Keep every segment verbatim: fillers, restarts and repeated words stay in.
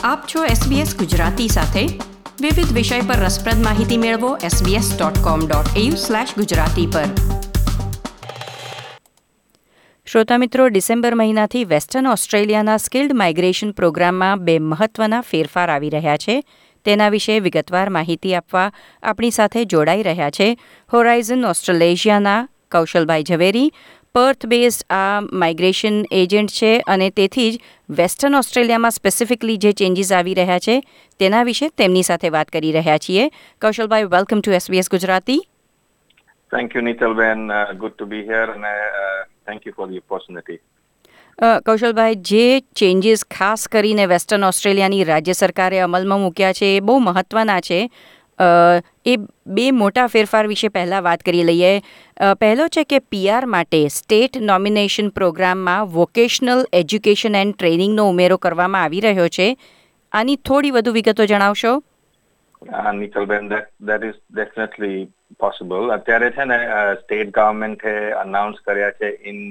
આપ છો એસબીએસ ગુજરાતી સાથે. વિવિધ વિષય પર રસપ્રદ માહિતી મેળવો SBS dot com dot AU slash Gujarati પર. શ્રોતા મિત્રો, ડિસેમ્બર મહિનાથી વેસ્ટર્ન ઓસ્ટ્રેલિયાના સ્કિલ્ડ માઇગ્રેશન પ્રોગ્રામમાં બે મહત્વના ફેરફાર આવી રહ્યા છે. તેના વિશે વિગતવાર માહિતી આપવા આપણી સાથે જોડાઈ રહ્યા છે હોરાઇઝન ઓસ્ટ્રેલેશિયાના કૌશલભાઈ ઝવેરી. પર્થ બેઝડ આ માઇગ્રેશન એજન્ટ છે અને તેથી જ વેસ્ટર્ન ઓસ્ટ્રેલિયામાં સ્પેસિફિકલી જે ચેન્જીસ આવી રહ્યા છે તેના વિશે તેમની સાથે વાત કરી રહ્યા છીએ. Kaushalbhai, welcome to SBS Gujarati. Thank you, Nitalben. Uh, good to be here and uh, thank you for the opportunity. Kaushalbhai, જે ચેન્જીસ ખાસ કરીને વેસ્ટર્ન ઓસ્ટ્રેલિયાની રાજ્ય સરકારે અમલમાં મૂક્યા છે એ બહુ મહત્ત્વના છે. એ બે મોટા ફેરફાર વિશે પહેલાં વાત કરી લઈએ. પહેલો છે કે પીઆર માટે સ્ટેટ નોમિનેશન પ્રોગ્રામમાં વોકેશનલ એજ્યુકેશન એન્ડ ટ્રેનિંગનો ઉમેરો કરવામાં આવી રહ્યો છે. આની થોડી વધુ વિગતો જણાવશો? Uh, Nitalben, that, that is definitely possible. અત્યારે છે ને સ્ટેટ ગવર્મેન્ટે અનાઉન્સ કર્યા છે ઇન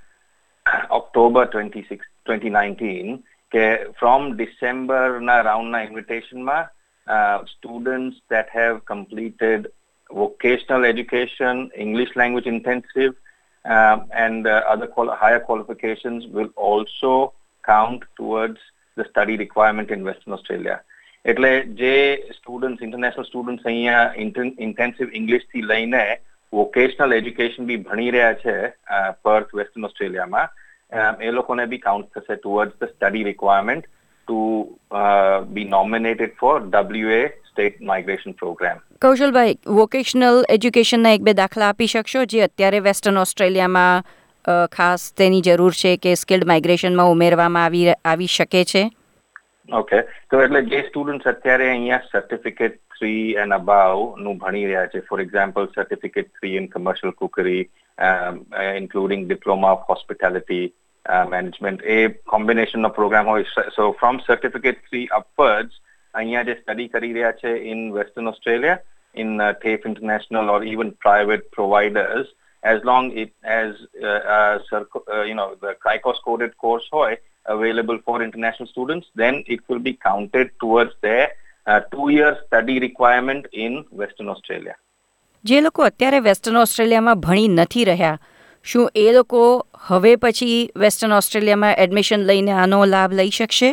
ઓક્ટોબર ટ્વેન્ટી નાઇન્ટીન કે ફ્રોમ ડિસેમ્બરના રાઉન્ડના ઇન્વિટેશનમાં Uh, students that have completed vocational education, English language intensive, uh, and uh, other quali- higher qualifications will also count towards the study requirement in Western Australia. એટલે જે students international students અહીંયા intensive ઇંગ્લિશથી લઈને vocational education બી ભણી રહ્યા છે Perth western ઓસ્ટ્રેલિયામાં, એ લોકોને બી કાઉન્ટ થશે towards the study requirement to uh, be nominated for W A State Migration Program. Kaushalbhai, vocational એજ્યુકેશનના એક બે દાખલા આપી શકશો જે અત્યારે વેસ્ટર્ન ઓસ્ટ્રેલિયામાં ખાસ તેની જરૂર છે કે સ્કિલ્ડ માઇગ્રેશનમાં ઉમેરવામાં આવી આવી શકે છે? ઓકે, તો એટલે જે સ્ટુડન્ટ્સ અત્યારે અહીંયા સર્ટિફિકેટ થ્રી એન્ડ અબાવ નું ભણી રહ્યા છે, for example certificate three in commercial cookery, including diploma of hospitality Uh, management, a combination of program હોય. So from certificate three upwards અહીંયા જે સ્ટડી કરી રહ્યા છે in Western Australia in uh, TAFE International or even private providers, as long it as uh, uh, circ- uh, you know the C R I C O S coded course હોય available for international students, then it will be counted towards their uh, two year study requirement in Western Australia. જે લોકો અત્યારે western ઓસ્ટ્રેલિયામાં ભણી નથી રહ્યા, શું એ લોકો હવે પછી વેસ્ટર્ન ઓસ્ટ્રેલિયામાં એડમિશન લઈને આનો લાભ લઈ શકશે?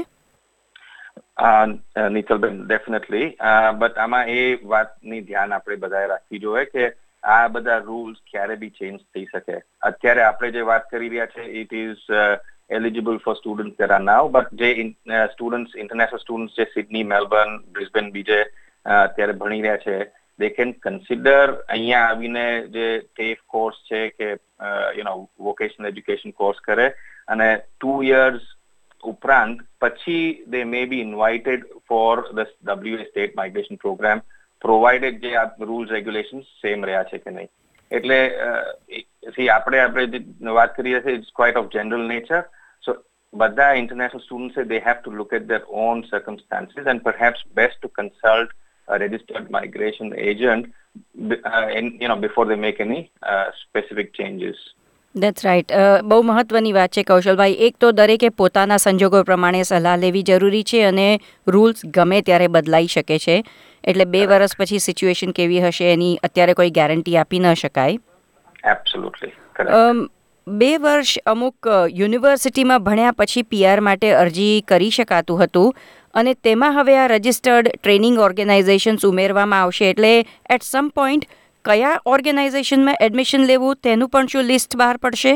નિતલબેન, ડેફિનેટલી. બટ આમાં એ વાતની ધ્યાન આપણે બધાએ રાખવી જોઈએ કે આ બધા રૂલ્સ ક્યારે બી ચેન્જ થઈ શકે. અત્યારે આપણે જે વાત કરી રહ્યા છે it is eligible for students that are now, but જે સ્ટુડન્ટ્સ ઇન્ટરનેશનલ સ્ટુડન્ટ્સ જે સિડની, મેલબર્ન, બ્રિસ્બેન બીજે અત્યારે ભણી રહ્યા છે, they can consider અહીંયા આવીને જે TAFE કોર્સ છે કે you know vocational education course કરે અને ટુ યર્સ ઉપરાંત પછી they may be invited for the W A State Migration Program, provided જે આ રૂલ્સ રેગ્યુલેશન્સ સેમ રહ્યા છે કે નહીં. એટલે આપણે આપણે જે વાત કરી રહ્યા છે it's quite of general nature. So બધા ઇન્ટરનેશનલ સ્ટુડન્ટ્સે they have to look at their own circumstances and perhaps best to consult a registered migration agent uh, in, you know, before they make any uh, specific changes. That's right. Uh, બહુ મહત્વની વાત છે કૌશલભાઈ. એક તો દરેકે પોતાના સંજોગો પ્રમાણે સલાહ લેવી જરૂરી છે અને રૂલ્સ ગમે ત્યારે બદલાઈ શકે છે. એટલે બે વર્ષ પછી સિચ્યુએશન કેવી હશે એની અત્યારે કોઈ ગેરંટી આપી ન શકાય. Absolutely. Correct. બે વર્ષ અમુક યુનિવર્સિટીમાં ભણ્યા પછી પીઆર માટે અરજી કરી શકાતું હતું અને તેમાં હવે આ રજિસ્ટર્ડ ટ્રેનિંગ ઓર્ગેનાઇઝેશન્સ ઉમેરવામાં આવશે. એટલે એટ સમ પોઈન્ટ કયા ઓર્ગેનાઇઝેશનમાં એડમિશન લેવું તેનું પણ શું લિસ્ટ બહાર પડશે?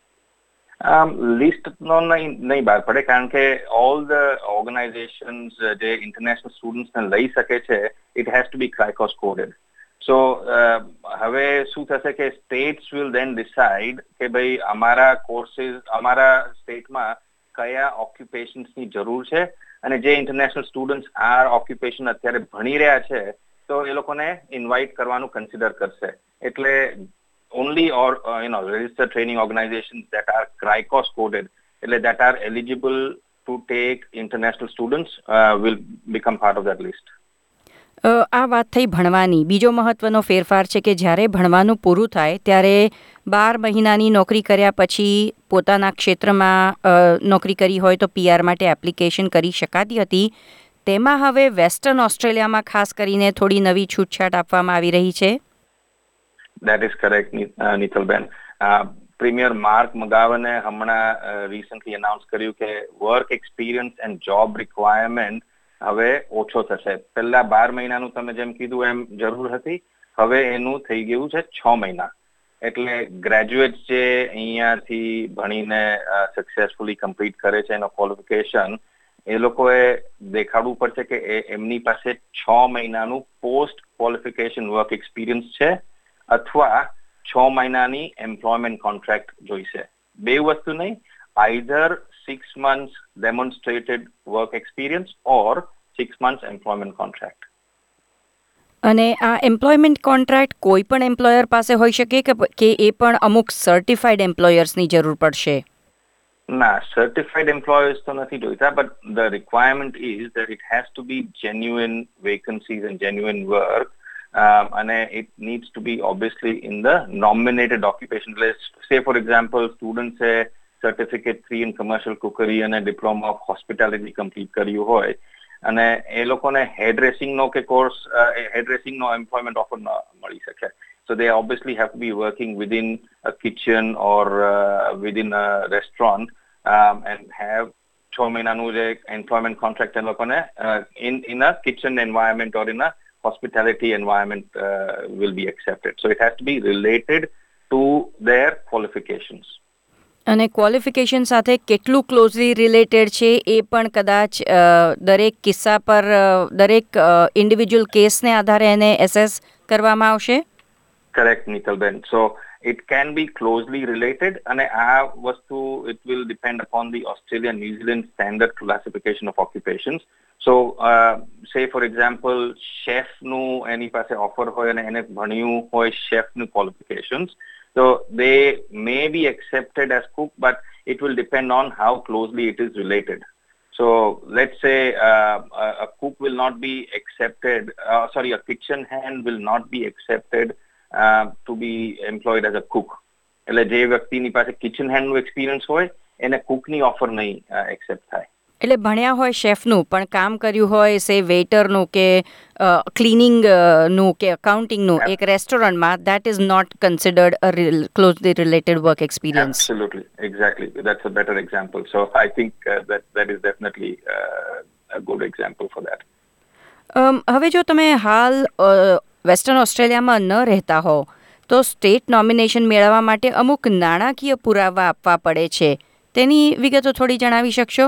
લિસ્ટ નો નહીં નહીં બહાર પડે, કારણ કે ઓલ ધ ઓર્ગેનાઇઝેશન્સ જે ઇન્ટરનેશનલ સ્ટુડન્ટ્સને લઈ શકે છે it has to be C R I C O S coded. સો હવે શું થશે કે સ્ટેટ્સ વિલ દેન ડિસાઇડ કે ભાઈ અમારા કોર્સીસ અમારા સ્ટેટમાં કયા ઓક્યુપેશન્સની જરૂર છે અને જે ઇન્ટરનેશનલ સ્ટુડન્ટ્સ આ ઓક્યુપેશન અત્યારે ભણી રહ્યા છે તો એ લોકોને ઇન્વાઇટ કરવાનું કન્સિડર કરશે. એટલે only or you know registered training organisations that are C R I C O S coded, એટલે that are eligible to take international students will become part of that list. આ વાત થઈ ભણવાની. બીજો મહત્વનો ફેરફાર છે કે જ્યારે ભણવાનું પૂરું થાય ત્યારે બાર મહિનાની નોકરી કર્યા પછી પોતાના ક્ષેત્રમાં નોકરી કરી હોય તો પીઆર માટે એપ્લિકેશન કરી શકાતી હતી. તેમાં હવે વેસ્ટર્ન ઓસ્ટ્રેલિયામાં ખાસ કરીને થોડી નવી છૂટછાટ આપવામાં આવી રહી છે. That is correct, નીતલબેન. પ્રીમિયર માર્ક મગાવને હમણાં રિસન્ટલી અનાઉન્સ કર્યું કે work experience and job requirement હવે ઓછો થશે. પહેલા બાર મહિનાનું તમે જેમ કીધું એમ જરૂર હતી, હવે એનું થઈ ગયું છે છ મહિના. એટલે ગ્રેજ્યુએટ જે અહીંયાથી ભણીને સક્સેસફુલી કમ્પ્લીટ કરે છે એનો ક્વોલિફિકેશન, એ લોકોએ દેખાડવું પડશે કે એમની પાસે છ મહિનાનું પોસ્ટ ક્વોલિફિકેશન વર્ક એક્સપિરિયન્સ છે અથવા છ મહિનાની એમ્પ્લોયમેન્ટ કોન્ટ્રાક્ટ જોઈશે. બે વસ્તુ નહીં, either six months demonstrated work experience or six months employment contract. અને આ એમ્પ્લોયમેન્ટ કોન્ટ્રાક્ટ કોઈ પણ એમ્પ્લોયર પાસે હોઈ શકે કે એ પણ અમુક સર્ટિફાઈડ એમ્પ્લોયર્સની જરૂર પડશે? ના, સર્ટિફાઈડ એમ્પ્લોયર્સ તો નથી જોઈતા, but the requirement is that it has to be genuine vacancies and genuine work. Um, and uh, it needs to be obviously in the nominated occupation list. Say, for example, students say certificate three in commercial cookery and a diploma of hospitality complete કર્યું હોય અને એ લોકોને hair dressing નો કે course hairdressing નો employment offer ન મળી શકે. So they obviously have to be working within a kitchen or uh, within a restaurant um, and have છ મહિનાનું જે એમ્પ્લોયમેન્ટ કોન્ટ્રાક્ટ એ લોકોને in in a kitchen environment or in a hospitality environment uh, will be accepted. So it has to be related to their qualifications. અને qualification સાથે કેટલું closely related છે એ પણ કદાચ દરેક કિસ્સા પર દરેક ઇન્ડિવિજ્યુઅલ કેસને આધારે એને એસેસ કરવામાં આવશે? Correct Nitalben. So it can be closely related અને આ વસ્તુ it will depend upon the Australian New Zealand standard classification of occupations. So uh, say for example chef નું એની પાસે ઓફર હોય અને એને ભણ્યું હોય chef નું qualifications, so they may be accepted as cook, but it will depend on how closely it is related. So let's say uh, a, a cook will not be accepted, uh, sorry, a kitchen hand will not be accepted Uh, to be employed as a cook. એટલે જે વ્યક્તિની પાસે kitchen હેન્ડનું experience હોય એને કુકની offer નહીં accept થાય. એટલે ભણ્યા હોય શેફનું પણ કામ કર્યું હોય સે વેઇટરનું કે ક્લિનિંગનું કે અકાઉન્ટિંગનું એક રેસ્ટોરન્ટમાં, that is not considered a real, closely related work experience. Absolutely, exactly. That's a better example. So I think uh, that that is definitely uh, a good example for that. Um, હવે જો તમે હાલ western ઓસ્ટ્રેલિયામાં ન રહેતા હો તો state nomination મેળવવા માટે અમુક નાણાકીય પુરાવા આપવા પડે છે. તેની વિગતો થોડી જણાવી શકશો?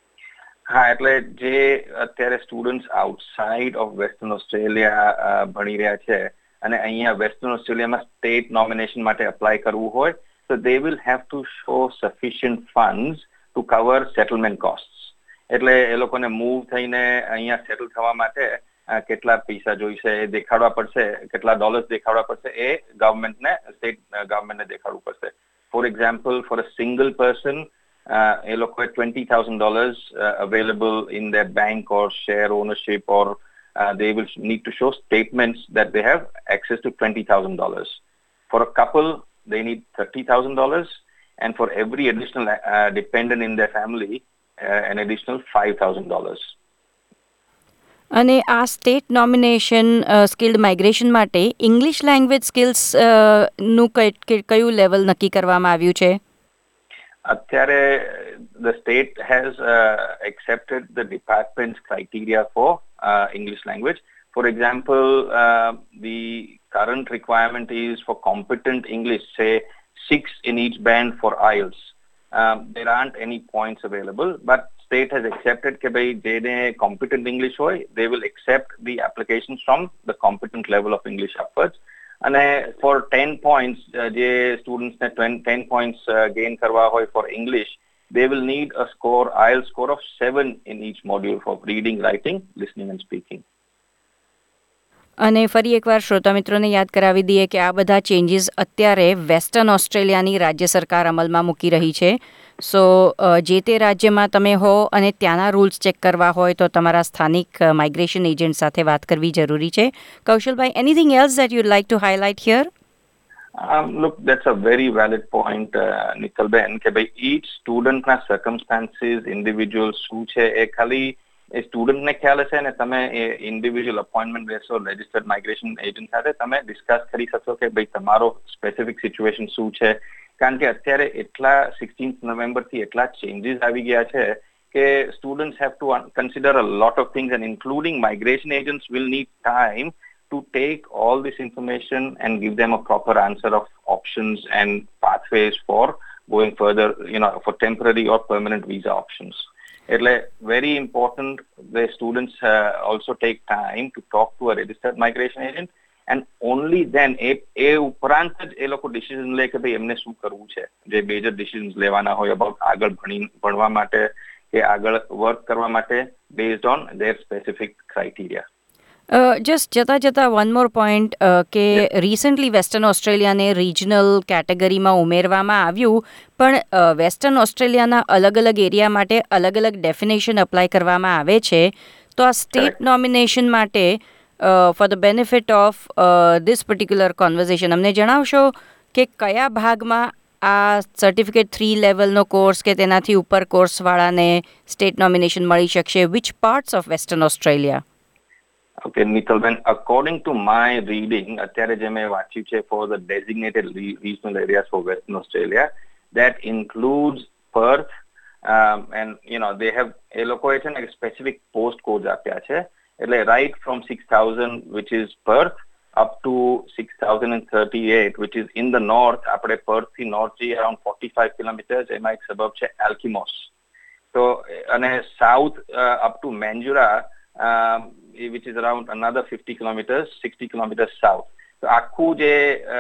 હા, એટલે જે અત્યારે students outside of western Australia ભણી રહ્યા છે અને અહીંયા વેસ્ટર્ન ઓસ્ટ્રેલિયામાં સ્ટેટ નોમિનેશન માટે અપ્લાય કરવું હોય તો they will have to show sufficient funds to cover settlement costs. એટલે એ લોકોને મૂવ થઈને અહીંયા સેટલ થવા માટે કેટલા પૈસા જોઈશે એ દેખાડવા પડશે, કેટલા ડોલર્સ દેખાડવા પડશે એ ગવર્મેન્ટને સ્ટેટ ગવર્મેન્ટને દેખાડવું પડશે. For example, for a single person એ લોકોએ twenty thousand dollars available in their bank or share ownership or they will need to show statements that they have access to twenty thousand dollars. For a couple, they need thirty thousand dollars, and for every additional uh, dependent in their family, uh, an additional five thousand dollars. અને આ state nomination skilled migration માટે English language skills નું કયું level નક્કી કરવામાં આવ્યું છે? અત્યારે the state has uh, accepted the department's criteria for uh, English language. For example, uh, the current requirement is for competent English, say six in each band for I E L T S. Um, there aren't any points available, but state has accepted કે ભાઈ જેને competent English હોય they will accept the applications from the competent level of English upwards. અને for ten points જે સ્ટુડન્ટ્સને ten points gain કરવા હોય for English, they will need a score I E L T S score of seven in each module for reading, writing, listening and speaking. અને ફરી એકવાર શ્રોતા મિત્રોને યાદ કરાવી દઈએ કે આ બધા ચેન્જીસ અત્યારે વેસ્ટર્ન ઓસ્ટ્રેલિયાની રાજ્ય સરકાર અમલમાં મૂકી રહી છે. સો જે તે રાજ્યમાં તમે હો અને ત્યાંના રૂલ્સ ચેક કરવા હોય તો તમારા સ્થાનિક માઇગ્રેશન એજન્ટ સાથે વાત કરવી જરૂરી છે. Kaushalbhai, anything else that you'd like to highlight here? Um, look, that's a very valid point, uh, Nikhilben, કે ભાઈ each student ના circumstances, individual શું છે એ ખાલી એ સ્ટુડન્ટને ખ્યાલ હશે ને તમે એ ઇન્ડિવિજ્યુઅલ અપોઇન્ટમેન્ટ લેશો રજિસ્ટર્ડ માઇગ્રેશન એજન્ટ સાથે, તમે ડિસ્કસ કરી શકશો કે ભાઈ તમારો સ્પેસિફિક સિચ્યુએશન શું છે. કારણ કે અત્યારે એટલા સિક્સટીન્થ નવેમ્બરથી એટલા ચેન્જીસ આવી ગયા છે કે students have to consider a lot of things and including migration agents will need time to take all this information and give them a proper answer of options and pathways for going further, you know, for temporary or permanent visa options. એટલે very important the students uh, also take time to talk to a registered migration agent and only then એ એ ઉપરાંત જ એ લોકો decision લે કે ભાઈ એમને શું કરવું છે. જે મેજર ડિસિઝન્સ લેવાના હોય અબાઉટ આગળ ભણી ભણવા માટે કે આગળ વર્ક કરવા માટે based on their specific criteria. Just જતાં જતાં વન મોર પોઈન્ટ કે રિસન્ટલી વેસ્ટર્ન ઓસ્ટ્રેલિયાને રિજનલ કેટેગરીમાં ઉમેરવામાં આવ્યું, પણ વેસ્ટર્ન ઓસ્ટ્રેલિયાના અલગ અલગ એરિયા માટે અલગ અલગ ડેફિનેશન અપ્લાય કરવામાં આવે છે. તો આ સ્ટેટ નોમિનેશન માટે for the benefit of this particular conversation અમને જણાવશો કે કયા ભાગમાં આ સર્ટિફિકેટ થ્રી લેવલનો કોર્સ કે તેનાથી ઉપર કોર્સવાળાને સ્ટેટ નોમિનેશન મળી શકશે? Which parts of western Australia? Okay, Nikhilben, according to my reading, અત્યારે જે મેં વાંચ્યું છે for the designated regional areas for Western Australia, that includes Perth, um, and you know they have એ લોકોએ છે ને specific post codes આપ્યા છે. એટલે right from six thousand which is Perth up to six thousand thirty-eight which is in the north. આપણે Perth થી north જઈએ around forty-five kilometers, એમાં એક સબબ છે Alkimos. તો અને south uh, up to Mandurah, um, which is around another fifty kilometers, sixty kilometers south. તો આખું જે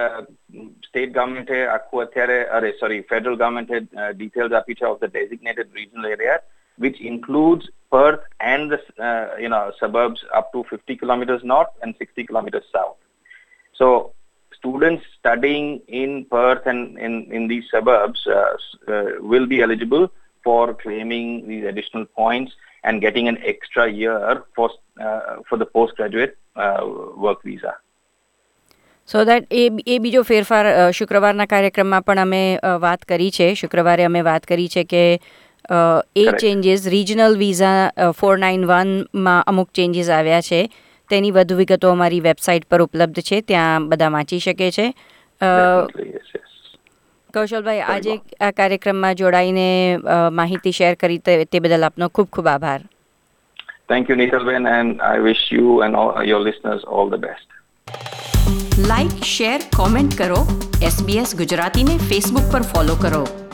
સ્ટેટ ગવર્મેન્ટે આખું અત્યારે અરે સોરી ફેડરલ ગવર્મેન્ટે ડિટેલ્સ આપી છે of the designated regional area which includes Perth and the uh, you know suburbs up to fifty kilometers north and sixty kilometers south. So students studying in Perth and in, in these suburbs uh, uh, will be eligible for claiming these additional points and getting an extra year for uh, for the postgraduate uh, work visa. So that એ એ બીજો ફેરફાર શુક્રવારના કાર્યક્રમમાં પણ અમે વાત કરી છે. શુક્રવારે અમે વાત કરી છે કે એ changes regional visa four nine વનમાં અમુક ચેન્જીસ આવ્યા છે. તેની વધુ વિગતો અમારી વેબસાઇટ પર ઉપલબ્ધ છે, ત્યાં બધા વાંચી શકે છે. કૌશલભાઈ, આજે આ કાર્યક્રમમાં જોડાઈને માહિતી શેર કરી તે બદલ આપનો ખૂબ ખૂબ આભાર. Thank you, Nikhilben, and I wish you and all your listeners all the best. Like, share, comment કરો. એસબીએસ ગુજરાતીને ફેસબુક પર ફોલો કરો.